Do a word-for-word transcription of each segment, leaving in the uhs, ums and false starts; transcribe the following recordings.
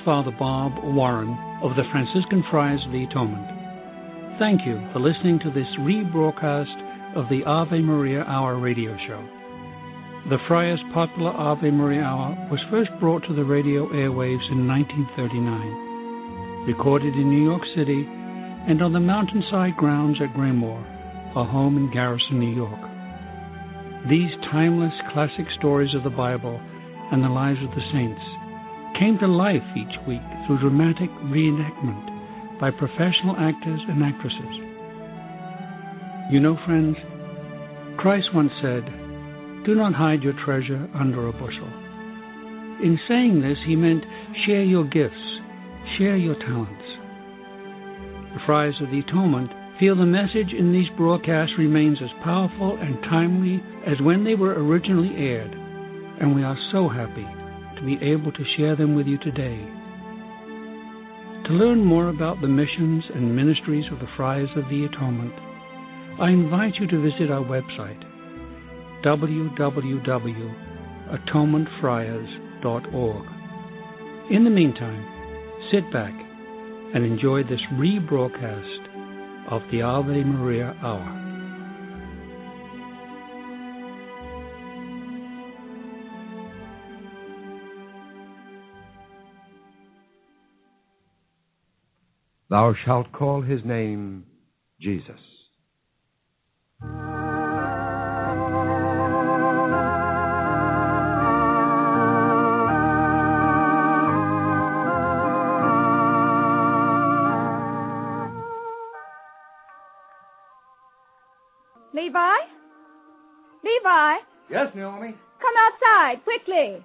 Father Bob Warren of the Franciscan Friars of the Atonement. Thank you for listening to this rebroadcast of the Ave Maria Hour radio show. The Friars' popular Ave Maria Hour was first brought to the radio airwaves in nineteen thirty-nine, recorded in New York City and on the mountainside grounds at Graymoor, our home in Garrison, New York. These timeless classic stories of the Bible and the lives of the saints came to life each week through dramatic reenactment by professional actors and actresses. You know, friends, Christ once said, "Do not hide your treasure under a bushel." In saying this, he meant share your gifts, share your talents. The Friars of the Atonement feel the message in these broadcasts remains as powerful and timely as when they were originally aired, and we are so happy to be able to share them with you today. To learn more about the missions and ministries of the Friars of the Atonement, I invite you to visit our website, w w w dot atonement friars dot org. In the meantime, sit back and enjoy this rebroadcast of the Ave Maria Hour. Thou shalt call his name Jesus. Levi? Levi? Yes, Naomi? Come outside, quickly.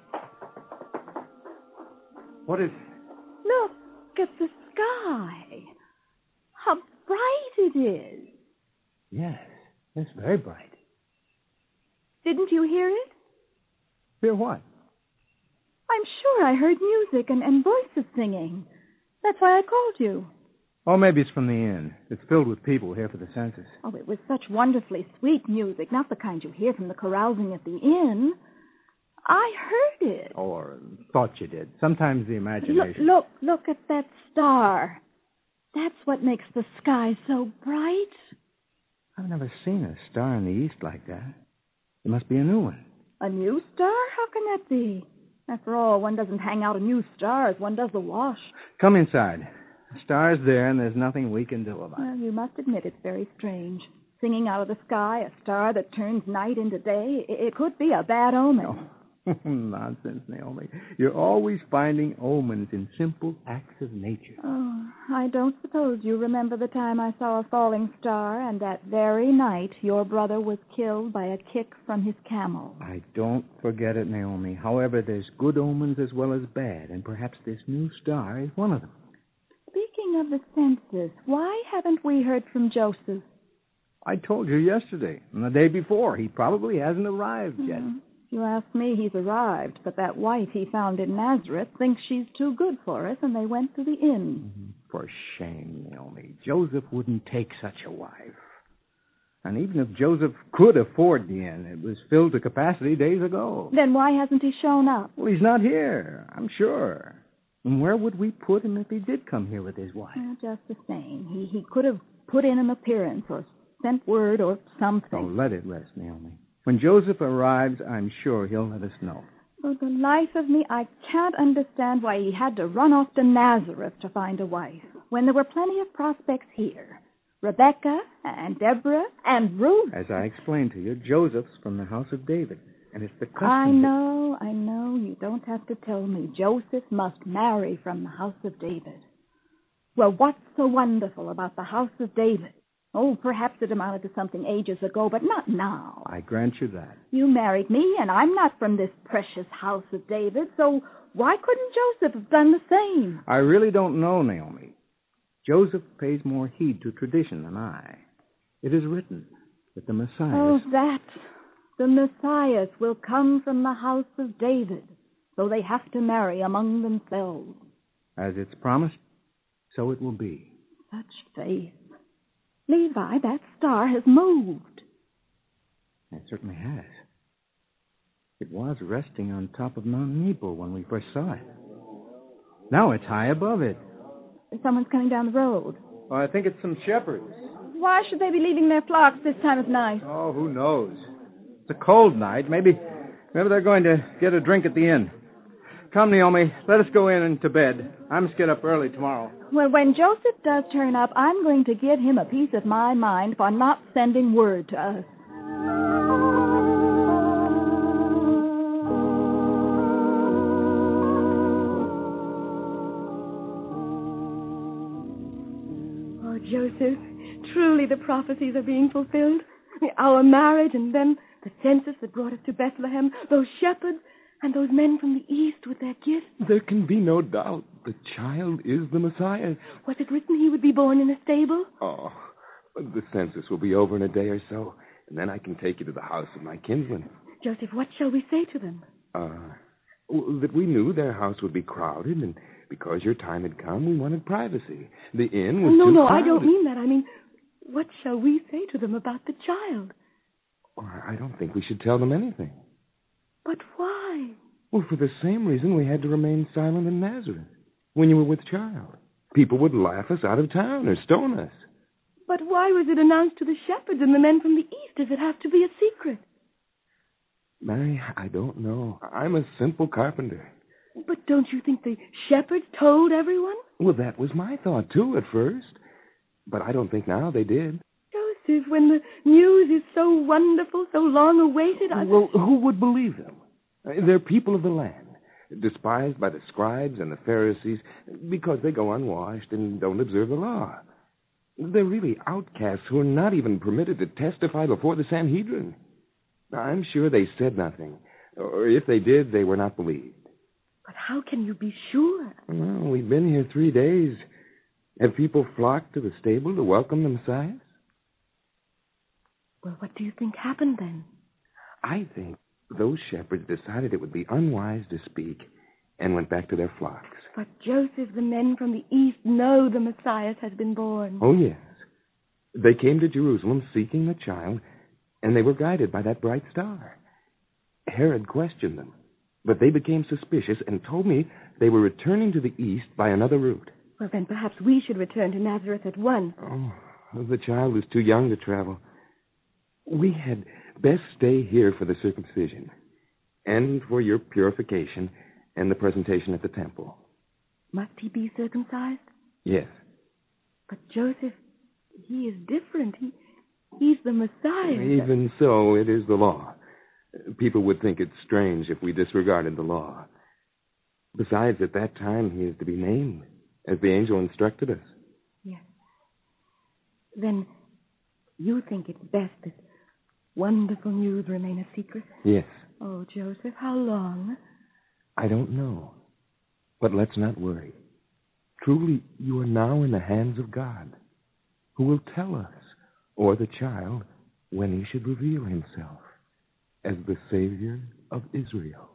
What is... Look at the sky. How bright it is. Yes, it's very bright. Didn't you hear it? Hear what? I'm sure I heard music and, and voices singing. That's why I called you. Oh, maybe it's from the inn. It's filled with people here for the census. Oh, it was such wonderfully sweet music, not the kind you hear from the carousing at the inn. I heard it. Or thought you did. Sometimes the Look, imagination... look, look at that star. That's what makes the sky so bright. I've never seen a star in the east like that. It must be a new one. A new star? How can that be? After all, one doesn't hang out a new star as one does the wash. Come inside. The star's there, and there's nothing we can do about Well, it. you must admit it's very strange. Singing out of the sky, a star that turns night into day, it, it could be a bad omen. Oh. Nonsense, Naomi. You're always finding omens in simple acts of nature. Oh, I don't suppose you remember the time I saw a falling star, and that very night your brother was killed by a kick from his camel. I don't forget it, Naomi. However, there's good omens as well as bad, and perhaps this new star is one of them. Speaking of the census, why haven't we heard from Joseph? I told you yesterday, and the day before. He probably hasn't arrived yet. Mm-hmm. You ask me, he's arrived, but that wife he found in Nazareth thinks she's too good for us, and they went to the inn. Mm-hmm. For shame, Naomi. Joseph wouldn't take such a wife. And even if Joseph could afford the inn, it was filled to capacity days ago. Then why hasn't he shown up? Well, he's not here, I'm sure. And where would we put him if he did come here with his wife? Well, just the same. He, he could have put in an appearance or sent word or something. Oh, let it rest, Naomi. When Joseph arrives, I'm sure he'll let us know. For the life of me, I can't understand why he had to run off to Nazareth to find a wife, when there were plenty of prospects here. Rebecca and Deborah and Ruth. As I explained to you, Joseph's from the house of David, and it's the custom... I know, I know. You don't have to tell me. Joseph must marry from the house of David. Well, what's so wonderful about the house of David? Oh, perhaps it amounted to something ages ago, but not now. I grant you that. You married me, and I'm not from this precious house of David, so why couldn't Joseph have done the same? I really don't know, Naomi. Joseph pays more heed to tradition than I. It is written that the Messiah... Oh, that. The Messiah will come from the house of David, so they have to marry among themselves. As it's promised, so it will be. Such faith. Levi, that star has moved. It certainly has. It was resting on top of Mount Nebo when we first saw it. Now it's high above it. Someone's coming down the road. Oh, I think it's some shepherds. Why should they be leaving their flocks this time of night? Oh, who knows? It's a cold night. Maybe, maybe they're going to get a drink at the inn. Come, Naomi, let us go in and to bed. I must get up early tomorrow. Well, when Joseph does turn up, I'm going to give him a piece of my mind for not sending word to us. Oh, Joseph, truly the prophecies are being fulfilled. Our marriage and then the census that brought us to Bethlehem, those shepherds, and those men from the east with their gifts. There can be no doubt the child is the Messiah. Was it written he would be born in a stable? Oh, the census will be over in a day or so, and then I can take you to the house of my kinsman. Joseph, what shall we say to them? Uh, well, that we knew their house would be crowded, and because your time had come, we wanted privacy. The inn was oh, no, too no, crowded. I don't mean that. I mean, what shall we say to them about the child? Oh, I don't think we should tell them anything. But why? Well, for the same reason we had to remain silent in Nazareth when you were with child. People would laugh us out of town or stone us. But why was it announced to the shepherds and the men from the east? Does it have to be a secret? Mary, I don't know. I'm a simple carpenter. But don't you think the shepherds told everyone? Well, that was my thought, too, at first. But I don't think now they did. Joseph, when the news is so wonderful, so long awaited, I... Well, who would believe them? They're people of the land, despised by the scribes and the Pharisees because they go unwashed and don't observe the law. They're really outcasts who are not even permitted to testify before the Sanhedrin. I'm sure they said nothing, or if they did, they were not believed. But how can you be sure? Well, we've been here three days. Have people flocked to the stable to welcome the Messiah? Well, what do you think happened then? I think those shepherds decided it would be unwise to speak and went back to their flocks. But Joseph, the men from the east know the Messiah has been born. Oh, yes. They came to Jerusalem seeking the child, and they were guided by that bright star. Herod questioned them, but they became suspicious and told me they were returning to the east by another route. Well, then perhaps we should return to Nazareth at once. Oh, the child was too young to travel. We had best stay here for the circumcision and for your purification and the presentation at the temple. Must he be circumcised? Yes. But Joseph, he is different. He, he's the Messiah. Even so, it is the law. People would think it strange if we disregarded the law. Besides, at that time, he is to be named, as the angel instructed us. Yes. Then you think it's best that wonderful news remain a secret? Yes. Oh, Joseph, how long? I don't know. But let's not worry. Truly, you are now in the hands of God, who will tell us, or the child, when he should reveal himself as the Savior of Israel.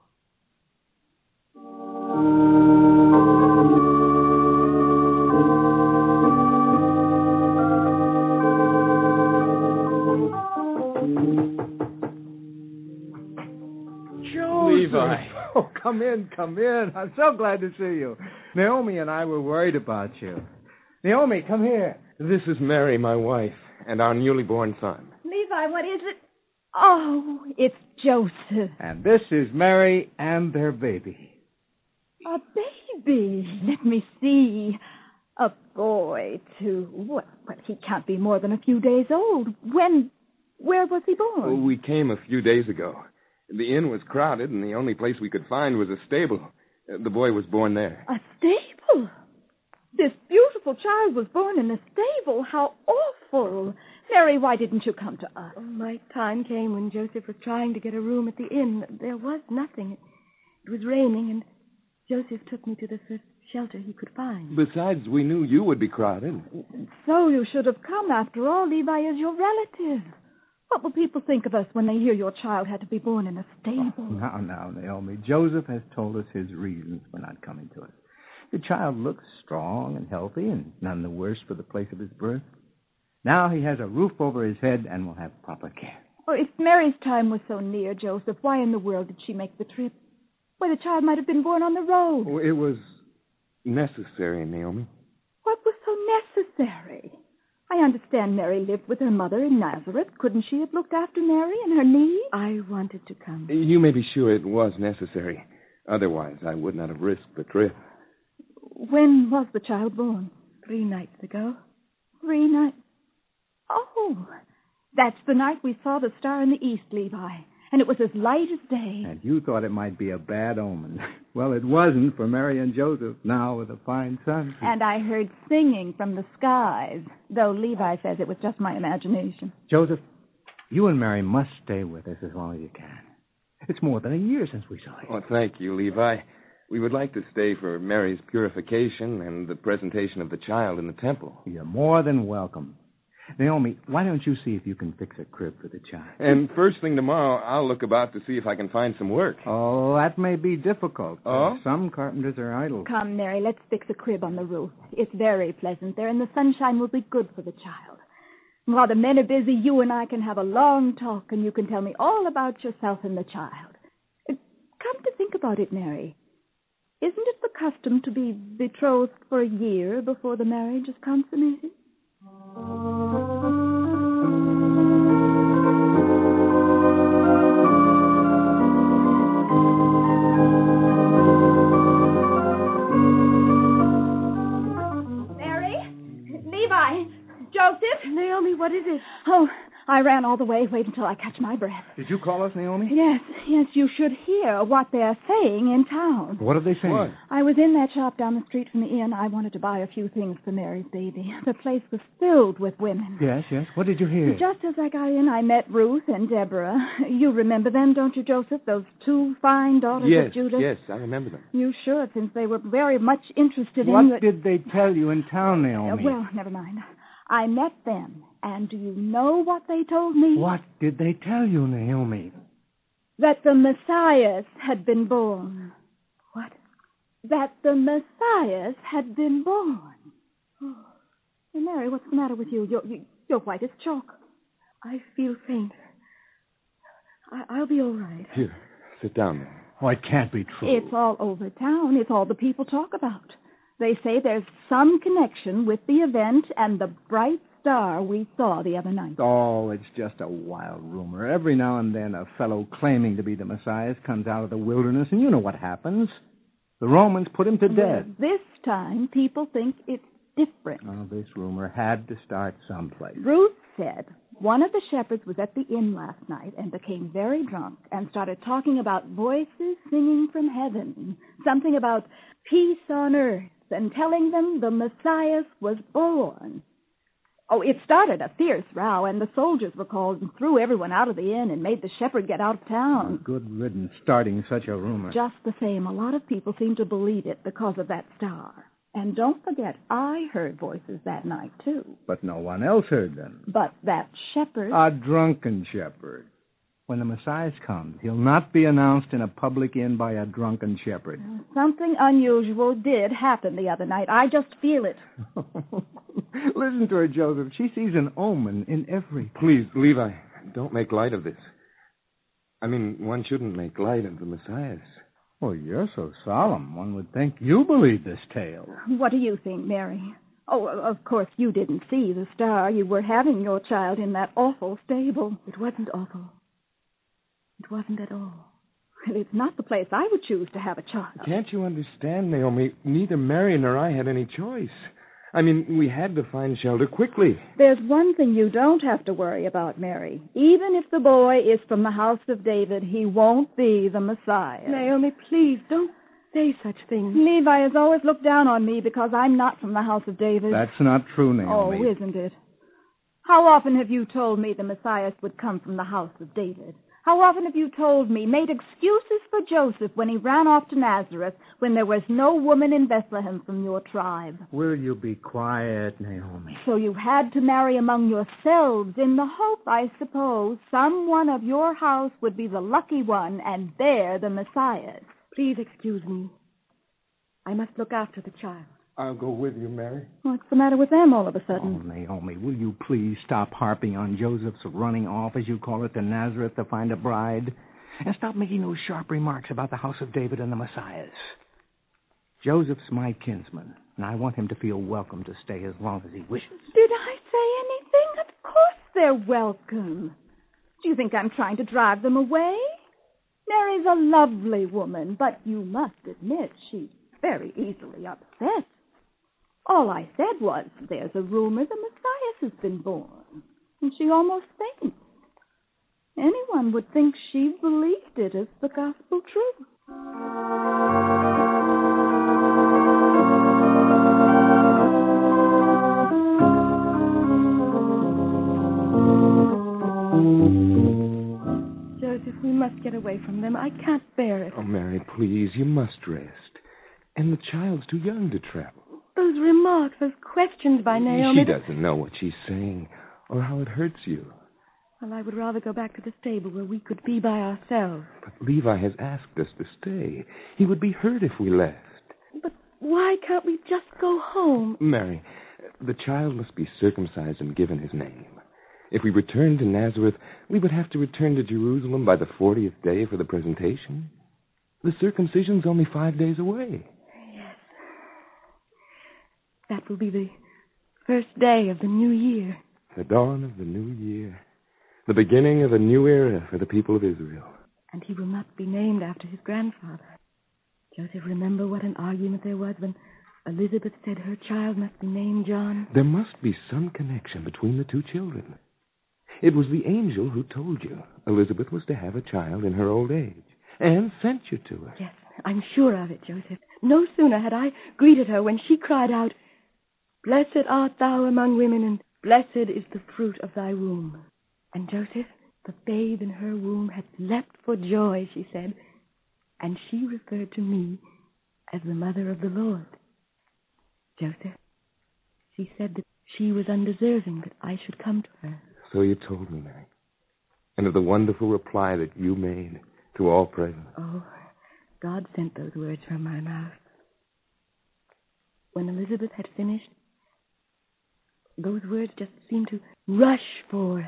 Levi. Oh, come in, come in. I'm so glad to see you. Naomi and I were worried about you. Naomi, come here. This is Mary, my wife, and our newly born son. Levi, what is it? Oh, it's Joseph. And this is Mary and their baby. A baby. Let me see. A boy, too. Well, but he can't be more than a few days old. When, where was he born? Oh, we came a few days ago. The inn was crowded, and the only place we could find was a stable. The boy was born there. A stable? This beautiful child was born in a stable. How awful. Mary, why didn't you come to us? Oh, my time came when Joseph was trying to get a room at the inn. There was nothing. It was raining, and Joseph took me to the first shelter he could find. Besides, we knew you would be crowded. So you should have come. After all, Levi is your relative. What will people think of us when they hear your child had to be born in a stable? Oh, now, now, Naomi. Joseph has told us his reasons for not coming to us. The child looks strong and healthy and none the worse for the place of his birth. Now he has a roof over his head and will have proper care. Oh, if Mary's time was so near, Joseph, why in the world did she make the trip? Why, the child might have been born on the road. Oh, it was necessary, Naomi. What was so necessary? I understand Mary lived with her mother in Nazareth. Couldn't she have looked after Mary and her knee? I wanted to come. You may be sure it was necessary. Otherwise, I would not have risked the trip. When was the child born? Three nights ago. Three nights. Oh, that's the night we saw the star in the east, Levi. And it was as light as day. And you thought it might be a bad omen. Well, it wasn't for Mary and Joseph, now with a fine sun. And I heard singing from the skies, though Levi says it was just my imagination. Joseph, you and Mary must stay with us as long as you can. It's more than a year since we saw you. Oh, thank you, Levi. We would like to stay for Mary's purification and the presentation of the child in the temple. You're more than welcome. Naomi, why don't you see if you can fix a crib for the child? And first thing tomorrow, I'll look about to see if I can find some work. Oh, that may be difficult. Oh? Some carpenters are idle. Come, Mary, let's fix a crib on the roof. It's very pleasant there, and the sunshine will be good for the child. While the men are busy, you and I can have a long talk, and you can tell me all about yourself and the child. Come to think about it, Mary. Isn't it the custom to be betrothed for a year before the marriage is consummated? Mary? Levi? Joseph? Naomi, what is it? Oh, I ran all the way. Wait until I catch my breath. Did you call us, Naomi? Yes, yes, you should hear what they're saying in town. What are they saying? What? I was in that shop down the street from the inn. I wanted to buy a few things for Mary's baby. The place was filled with women. Yes, yes. What did you hear? Just as I got in, I met Ruth and Deborah. You remember them, don't you, Joseph? Those two fine daughters Yes, of Judah? yes, I remember them. You should, since they were very much interested What in... did they tell you in town, Uh, Naomi? well, never mind. I met them, and do you know what they told me? What did they tell you, Naomi? That the Messiah had been born. What? That the Messiah had been born. Oh. Hey, Mary, what's the matter with you? You're, you, you're white as chalk. I feel faint. I, I'll be all right. Here, sit down. Oh, it can't be true. It's all over town. It's all the people talk about. They say there's some connection with the event and the bright star we saw the other night. Oh, it's just a wild rumor. Every now and then a fellow claiming to be the Messiah comes out of the wilderness, and you know what happens. The Romans put him to death. Well, this time, people think it's different. Oh, this rumor had to start someplace. Ruth said one of the shepherds was at the inn last night and became very drunk and started talking about voices singing from heaven, something about peace on earth, and telling them the Messiah was born. Oh, it started a fierce row, and the soldiers were called and threw everyone out of the inn and made the shepherd get out of town. Good riddance starting such a rumor. Just the same, a lot of people seem to believe it because of that star. And don't forget, I heard voices that night, too. But no one else heard them. But that shepherd... A drunken shepherd. When the Messiah comes, he'll not be announced in a public inn by a drunken shepherd. Something unusual did happen the other night. I just feel it. Listen to her, Joseph. She sees an omen in everything. Please, Levi, don't make light of this. I mean, one shouldn't make light of the Messiah. Oh, you're so solemn. One would think you believe this tale. What do you think, Mary? Oh, of course, you didn't see the star. You were having your child in that awful stable. It wasn't awful. It wasn't at all. Well, it's not the place I would choose to have a child. Can't you understand, Naomi? Neither Mary nor I had any choice. I mean, we had to find shelter quickly. There's one thing you don't have to worry about, Mary. Even if the boy is from the house of David, he won't be the Messiah. Naomi, please, don't say such things. Levi has always looked down on me because I'm not from the house of David. That's not true, Naomi. Oh, isn't it? How often have you told me the Messiah would come from the house of David? How often have you told me, made excuses for Joseph when he ran off to Nazareth when there was no woman in Bethlehem from your tribe? Will you be quiet, Naomi? So you had to marry among yourselves in the hope, I suppose, someone of your house would be the lucky one and bear the Messiah. Please excuse me. I must look after the child. I'll go with you, Mary. What's the matter with them all of a Oh, sudden? Naomi, will you please stop harping on Joseph's running off, as you call it, to Nazareth to find a bride? And stop making those sharp remarks about the house of David and the Messiah. Joseph's my kinsman, and I want him to feel welcome to stay as long as he wishes. Did I say anything? Of course they're welcome. Do you think I'm trying to drive them away? Mary's a lovely woman, but you must admit she's very easily upset. All I said was, there's a rumor the Messiah has been born, and she almost faints. Anyone would think she believed it as the gospel truth. Joseph, we must get away from them. I can't bear it. Oh, Mary, please, you must rest. And the child's too young to travel. Those remarks, those questions by Naomi... She doesn't know what she's saying or how it hurts you. Well, I would rather go back to the stable where we could be by ourselves. But Levi has asked us to stay. He would be hurt if we left. But why can't we just go home? Mary, the child must be circumcised and given his name. If we return to Nazareth, we would have to return to Jerusalem by the fortieth day for the presentation. The circumcision's only five days away. Yes. That will be the first day of the new year. The dawn of the new year. The beginning of a new era for the people of Israel. And he will not be named after his grandfather. Joseph, remember what an argument there was when Elizabeth said her child must be named John? There must be some connection between the two children. It was the angel who told you Elizabeth was to have a child in her old age and sent you to her. Yes, I'm sure of it, Joseph. No sooner had I greeted her when she cried out, "Blessed art thou among women, and blessed is the fruit of thy womb." And Joseph, the babe in her womb, had leapt for joy, she said, and she referred to me as the mother of the Lord. Joseph, she said that she was undeserving that I should come to her. So you told me, Mary. And of the wonderful reply that you made to all present. Oh, God sent those words from my mouth. When Elizabeth had finished, those words just seemed to rush forth.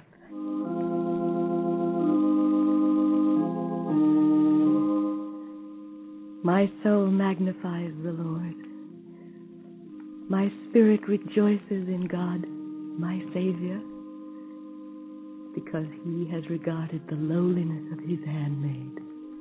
My soul magnifies the Lord. My spirit rejoices in God, my Savior, because he has regarded the lowliness of his handmaid.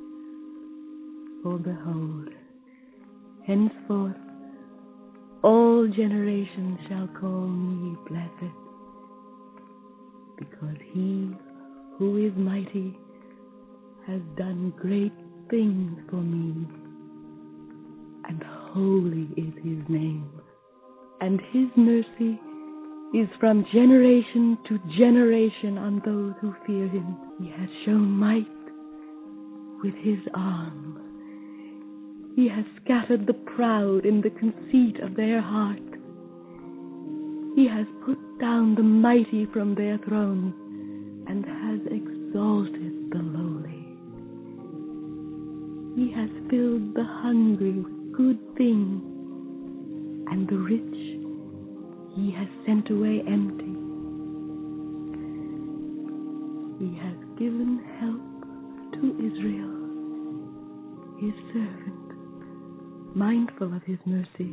For behold, henceforth all generations shall call me blessed, because he who is mighty has done great things for me, and holy is his name, and his mercy is from generation to generation on those who fear him. He has shown might with his arm. He has scattered the proud in the conceit of their heart. He has put down the mighty from their thrones and has exalted the lowly. He has filled the hungry with good things, and the rich he has sent away empty. He has given help to Israel, his servant, mindful of his mercy,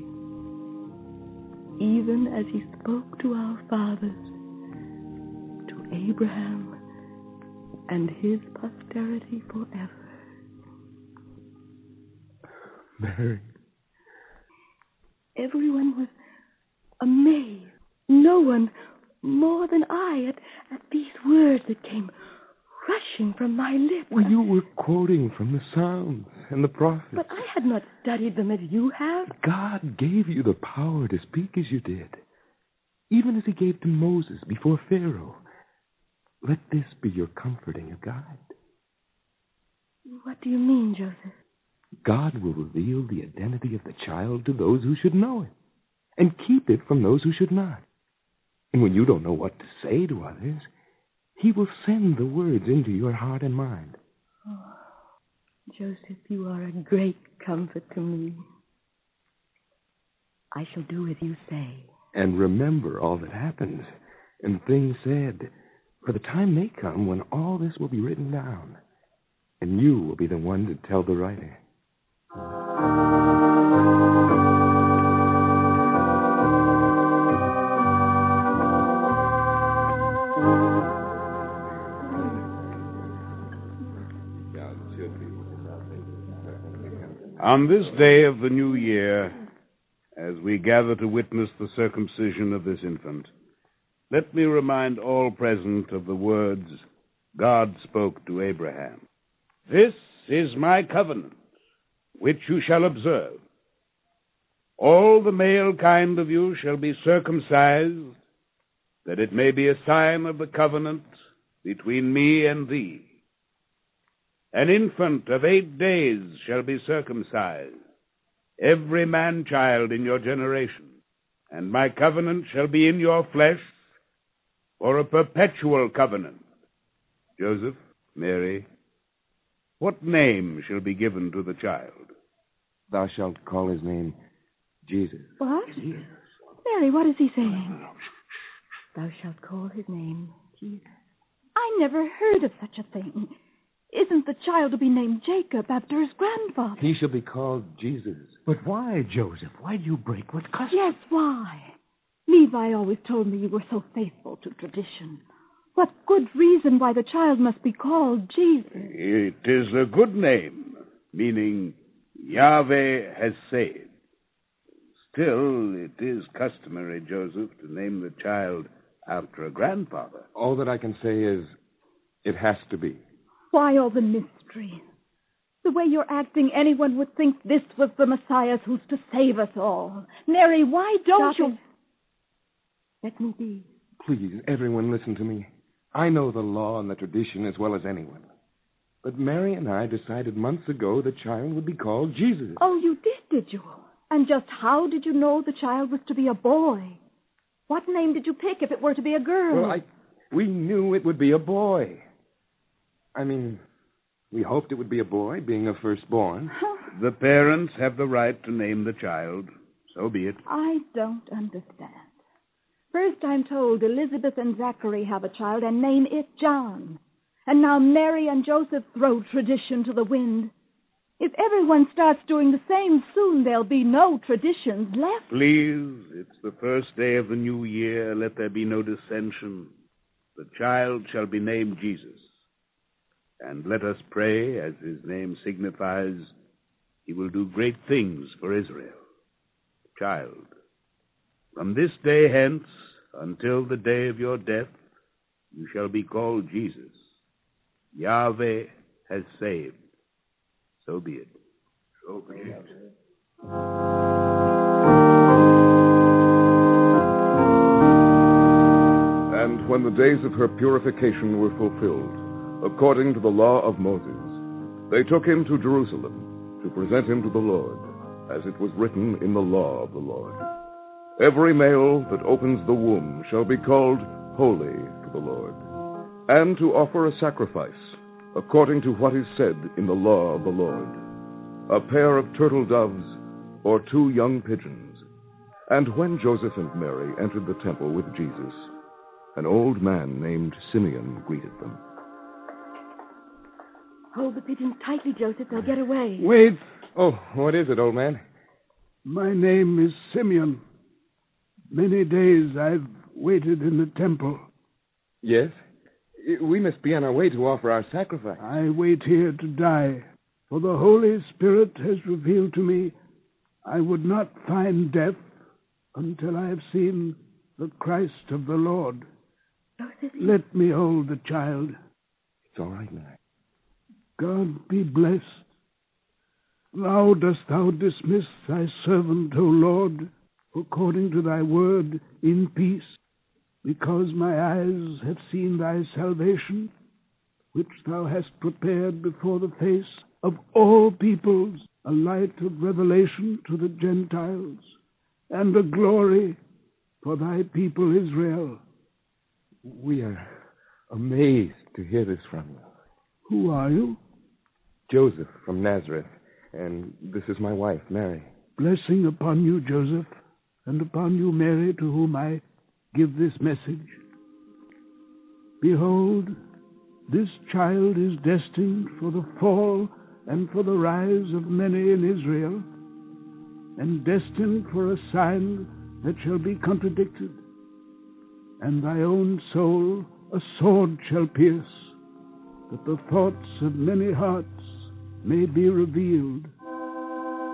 even as he spoke to our fathers, to Abraham and his posterity forever. Mary. Everyone was amazed. No one more than I at, at these words that came rushing from my lips. Well, you were quoting from the Psalms and the prophets. But I had not studied them as you have. God gave you the power to speak as you did, even as he gave to Moses before Pharaoh. Let this be your comfort and your guide. What do you mean, Joseph? God will reveal the identity of the child to those who should know it, and keep it from those who should not. And when you don't know what to say to others, he will send the words into your heart and mind. Oh, Joseph, you are a great comfort to me. I shall do as you say. And remember all that happens and things said, for the time may come when all this will be written down, and you will be the one to tell the writer. On this day of the new year, as we gather to witness the circumcision of this infant, let me remind all present of the words God spoke to Abraham. This is my covenant, which you shall observe. All the male kind of you shall be circumcised, that it may be a sign of the covenant between me and thee. An infant of eight days shall be circumcised, every man-child in your generation, and my covenant shall be in your flesh for a perpetual covenant. Joseph, Mary, what name shall be given to the child? Thou shalt call his name Jesus. What? Jesus. Mary, what is he saying? Thou shalt call his name Jesus. I never heard of such a thing. Isn't the child to be named Jacob after his grandfather? He shall be called Jesus. But why, Joseph? Why do you break what custom? Yes, why? Levi always told me you were so faithful to tradition. What good reason why the child must be called Jesus? It is a good name, meaning Yahweh has saved. Still, it is customary, Joseph, to name the child after a grandfather. All that I can say is, it has to be. Why all the mystery? The way you're acting, anyone would think this was the Messiah who's to save us all. Mary, why don't Stop you... it. Let me be. Please, everyone listen to me. I know the law and the tradition as well as anyone. But Mary and I decided months ago the child would be called Jesus. Oh, you did, did you? And just how did you know the child was to be a boy? What name did you pick if it were to be a girl? Well, I, we knew it would be a boy. I mean, we hoped it would be a boy, being a firstborn. The parents have the right to name the child. So be it. I don't understand. First I'm told Elizabeth and Zachary have a child and name it John. And now Mary and Joseph throw tradition to the wind. If everyone starts doing the same, soon there'll be no traditions left. Please, it's the first day of the new year. Let there be no dissension. The child shall be named Jesus. And let us pray, as his name signifies, he will do great things for Israel. Child, from this day hence, until the day of your death, you shall be called Jesus. Yahweh has saved. So be it. So be it. And when the days of her purification were fulfilled, according to the law of Moses, they took him to Jerusalem to present him to the Lord, as it was written in the law of the Lord. Every male that opens the womb shall be called holy to the Lord, and to offer a sacrifice, according to what is said in the law of the Lord, a pair of turtle doves or two young pigeons. And when Joseph and Mary entered the temple with Jesus, an old man named Simeon greeted them. Hold the pigeons tightly, Joseph. They'll get away. Wait. Oh, what is it, old man? My name is Simeon. Many days I've waited in the temple. Yes? We must be on our way to offer our sacrifice. I wait here to die, for the Holy Spirit has revealed to me I would not find death until I have seen the Christ of the Lord. Joseph, Let me hold the child. It's all right, man. God be blessed. Now dost thou dismiss thy servant, O Lord, according to thy word, in peace, because my eyes have seen thy salvation, which thou hast prepared before the face of all peoples, a light of revelation to the Gentiles, and a glory for thy people Israel. We are amazed to hear this from you. Who are you? Joseph from Nazareth, and this is my wife, Mary. Blessing upon you, Joseph, and upon you, Mary, to whom I give this message. Behold, this child is destined for the fall and for the rise of many in Israel, and destined for a sign that shall be contradicted. And thy own soul a sword shall pierce, that the thoughts of many hearts may be revealed.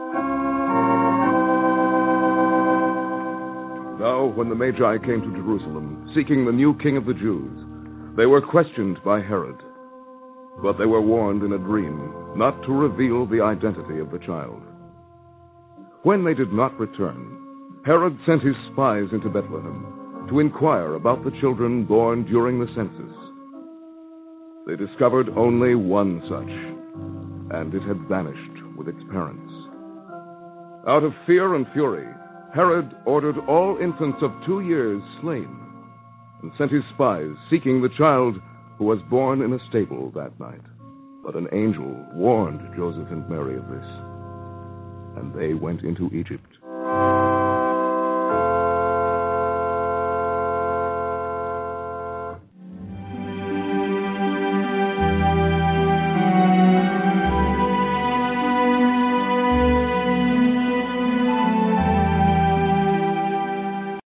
Now, when the Magi came to Jerusalem, seeking the new king of the Jews, they were questioned by Herod. But they were warned in a dream not to reveal the identity of the child. When they did not return, Herod sent his spies into Bethlehem to inquire about the children born during the census. They discovered only one such, and it had vanished with its parents. Out of fear and fury, Herod ordered all infants of two years slain and sent his spies seeking the child who was born in a stable that night. But an angel warned Joseph and Mary of this, and they went into Egypt